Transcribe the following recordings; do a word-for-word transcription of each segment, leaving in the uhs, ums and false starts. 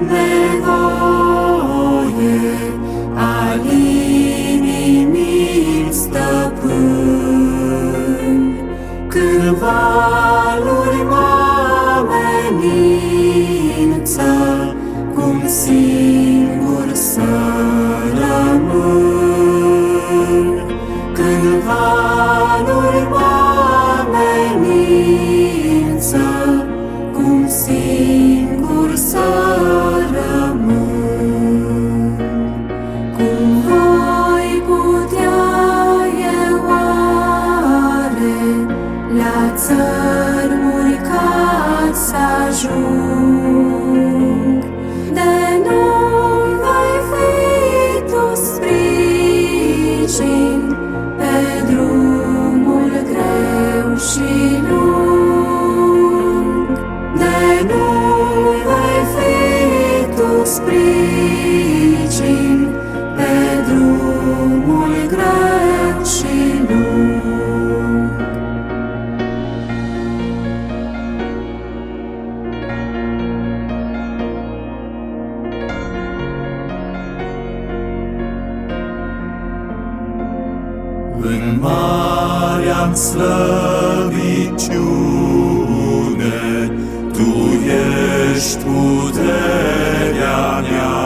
nevoie al inimii stăpân. Când valuri mă amenință, cum singur să rămân. Când valuri mă amenință, cum singur să rămân. Cum voi putea eu oare la țărmuri ca să ajung? De nu-mi vei fi tu sprijin pe drumul greu și lung. De nu-mi vei fi tu sprijin pe drumul greu și lung. În marea-mi slăbiciune, Tu ești puterea mea.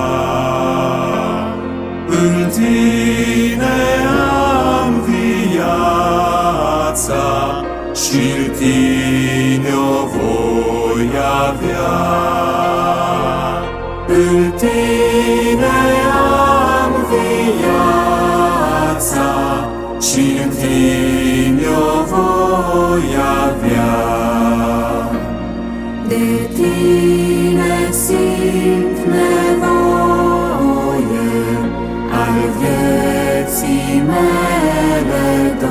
În Tine am viața și-n Tine o voi avea. În Tine am viața și-n Tine o voi avea. De Tine simt nevoie, al vieții mele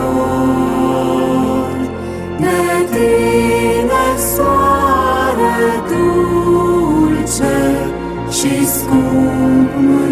dor. De Tine soare dulce și scump